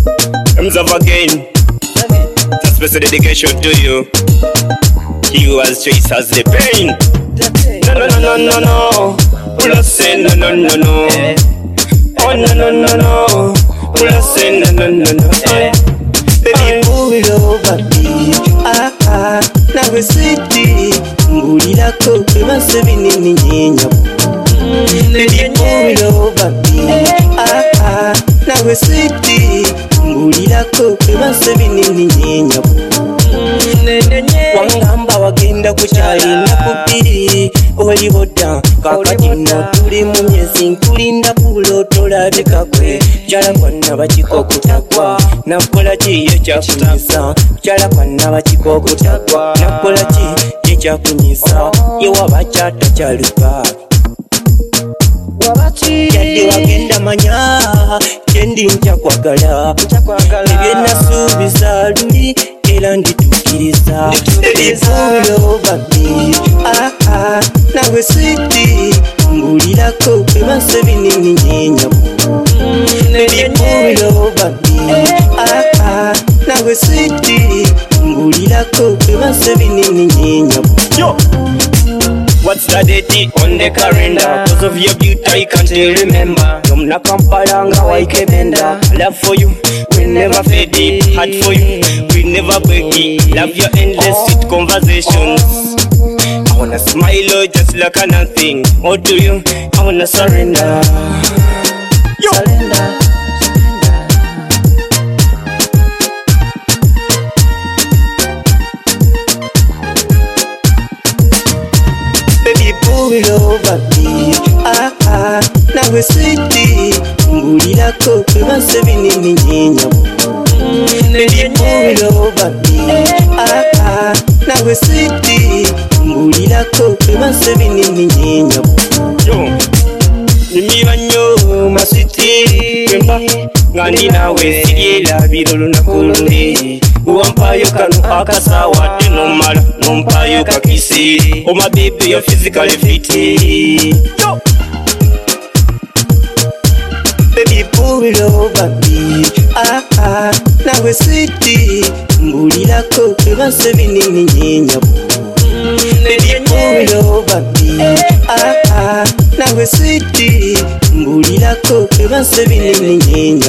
Comes up again. It's a special dedication to you. You as choice as the pain. No, no, no, no, no, no. We'll not say no, no, no, no. Oh, no, no, no, no. We'll not say no, no, no, no. Baby, pull it over me. Ah, ah. Now we're sweetie. Mbulila koke masebini ninyenya. Baby, pull it over me. Ah, ah. Now we're sweetie. Mbulila koke masebini ninyenya. Wangamba wagenda kuchali na kupiri Oliboda kakatino tuli mu myezi nkulinda pulo tolabika kwe Chala kwana bachiko kutakwa nakola ki ekyakunyisa Chala kwana bachiko kutakwa nakola ki ekyakunyisa Yewa bachata chaluka Yadde wagenda manya Kendi nchakwagala Ebye nasuubiza luli Era nditukiriza Baby pull over me Ah ah Nawe sweetie Mbulirako Ebansebini ninyenya Baby pull over me Ah ah Nawe sweetie Mbulirako Ebansebini ninyenya Yo! What's the date on the calendar? Because of your beauty I can't remember. Yomna kampalanga waikebenda. Love for you, we never fade it. Heart for you, we never break it. Love your endless sweet conversations. I wanna smile just like a nothing. All to you, I wanna surrender. Yo. Surrender. Baby pull it over me Ah ah Nawe sweetie Mbulirako Ebansebini ninyenya Baby pull it over me Ah ah Nawe sweetie Mbulirako Ebansebini ninyenya Yo Nimiba nnyo maswiti Wemba Ngandi nawe siriera birolo nakulunde Uwampayo kanu akasawa tenomala Nompayo kakisi Oh my baby you're physically fit Yo Baby pull it over me Ah ah Nawe sweetie Mbulirako Ebansebini ninyenya Baby pull it over me Ah ah Nawe sweetie Mbulirako Ebansebini ninyenya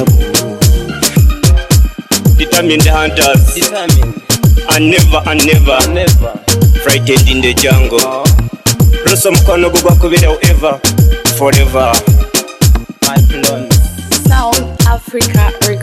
Determined hunters Determined And never Frightened in the jungle Rosa mkono gugwa kubira ever Forever My plans Sound Africa